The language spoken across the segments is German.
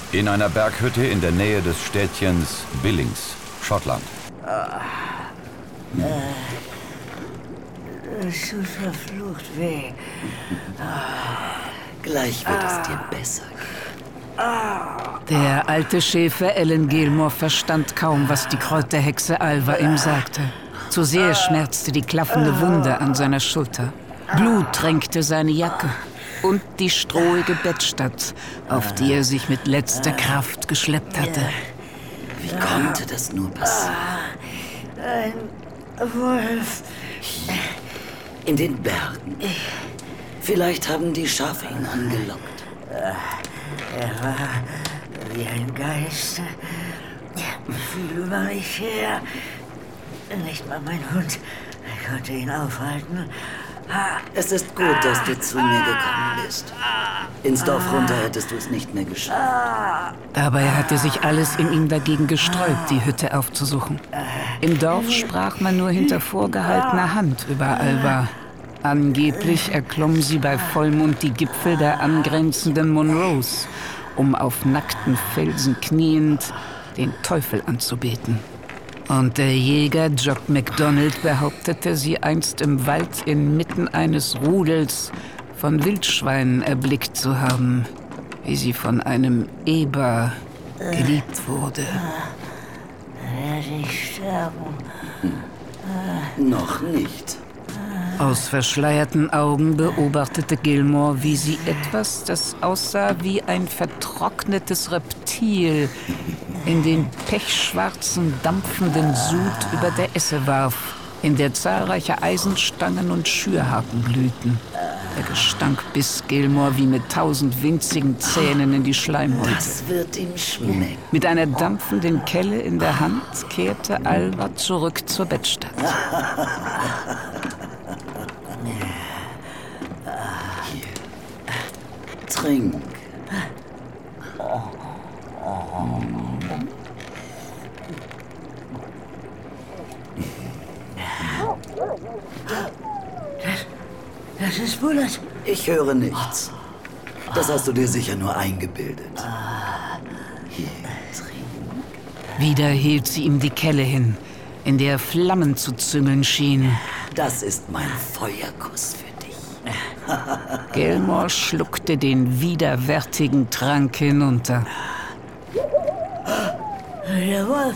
In einer Berghütte in der Nähe des Städtchens Billings, Schottland. Es tut verflucht weh. Gleich wird es dir besser gehen. Der alte Schäfer Alan Gilmore verstand kaum, was die Kräuterhexe Alva ihm sagte. Zu sehr schmerzte die klaffende Wunde an seiner Schulter. Blut tränkte seine Jacke und die strohige Bettstatt, auf die er sich mit letzter Kraft geschleppt hatte. Wie konnte das nur passieren? Ein Wolf. In den Bergen. Vielleicht haben die Schafe ihn angelockt. Er war wie ein Geist. Viel über mich her. Nicht mal mein Hund konnte ihn aufhalten. Es ist gut, dass du zu mir gekommen bist. Ins Dorf runter hättest du es nicht mehr geschafft. Dabei hatte sich alles in ihm dagegen gesträubt, die Hütte aufzusuchen. Im Dorf sprach man nur hinter vorgehaltener Hand über Alva. Angeblich erklomm sie bei Vollmond die Gipfel der angrenzenden Monroes, um auf nackten Felsen kniend den Teufel anzubeten. Und der Jäger Jock MacDonald behauptete, sie einst im Wald inmitten eines Rudels von Wildschweinen erblickt zu haben, wie sie von einem Eber geliebt wurde. Werde ich sterben? Noch nicht. Aus verschleierten Augen beobachtete Gilmore, wie sie etwas, das aussah wie ein vertrocknetes Reptil, in den pechschwarzen, dampfenden Sud über der Esse warf, in der zahlreiche Eisenstangen und Schürhaken glühten. Der Gestank biss Gilmore wie mit 1000 winzigen Zähnen in die Schleimhäute. Das wird ihm schmecken. Mit einer dampfenden Kelle in der Hand kehrte Alva zurück zur Bettstatt. Trink. Das ist Bullet. Ich höre nichts. Das hast du dir sicher nur eingebildet. Hier, trink. Wieder hielt sie ihm die Kelle hin, in der Flammen zu züngeln schienen. Das ist mein Feuerkuss für dich. Gilmore schluckte den widerwärtigen Trank hinunter. Der Wolf.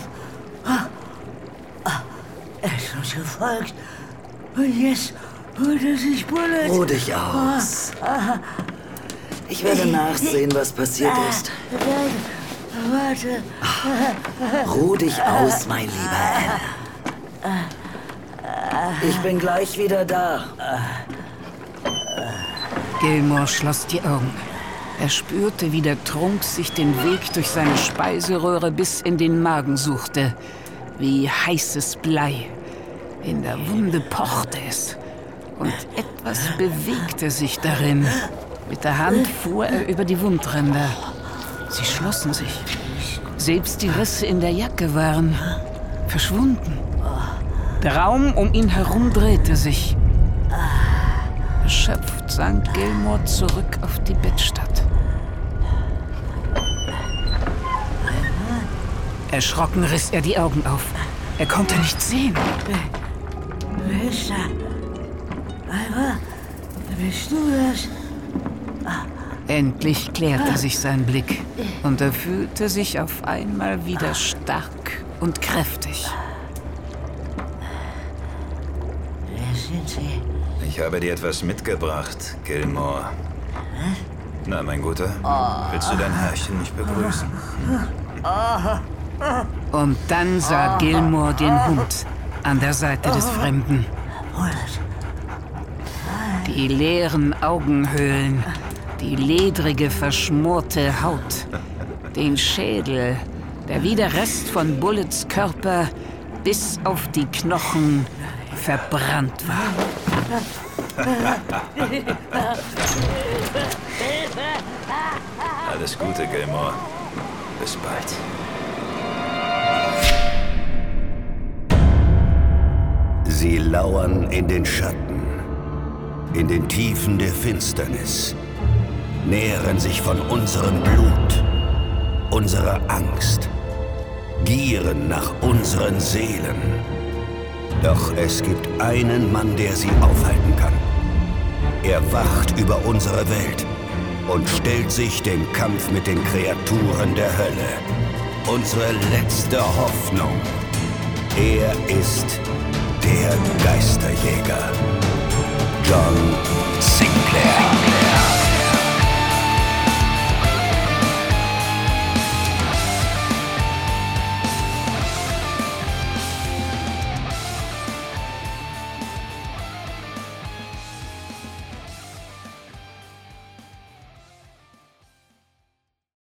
Er ist uns gefolgt. Und jetzt holt er sich Bullet. Ruh dich aus. Ich werde nachsehen, was passiert ist. Warte. Ruh dich aus, mein lieber Al. Ich bin gleich wieder da. Gilmore schloss die Augen. Er spürte, wie der Trunk sich den Weg durch seine Speiseröhre bis in den Magen suchte. Wie heißes Blei. In der Wunde pochte es. Und etwas bewegte sich darin. Mit der Hand fuhr er über die Wundränder. Sie schlossen sich. Selbst die Risse in der Jacke waren verschwunden. Der Raum um ihn herum drehte sich. Erschöpft sank Gilmore zurück auf die Bettstatt. Erschrocken riss er die Augen auf. Er konnte nichts sehen. Wer ist da? Alva, bist du das? Endlich klärte sich sein Blick und er fühlte sich auf einmal wieder stark und kräftig. Wer sind Sie? Ich habe dir etwas mitgebracht, Gilmore. Na, mein Guter, willst du dein Herrchen nicht begrüßen? Und dann sah Gilmore den Hund an der Seite des Fremden. Die leeren Augenhöhlen, die ledrige, verschmorte Haut, den Schädel, der wie der Rest von Bullets Körper bis auf die Knochen verbrannt war. Alles Gute, Gilmore. Bis bald. Sie lauern in den Schatten, in den Tiefen der Finsternis, nähren sich von unserem Blut unsere Angst, gieren nach unseren Seelen. Doch es gibt einen Mann, der sie aufhalten kann. Er wacht über unsere Welt und stellt sich dem Kampf mit den Kreaturen der Hölle. Unsere letzte Hoffnung. Er ist der Geisterjäger. John Sinclair.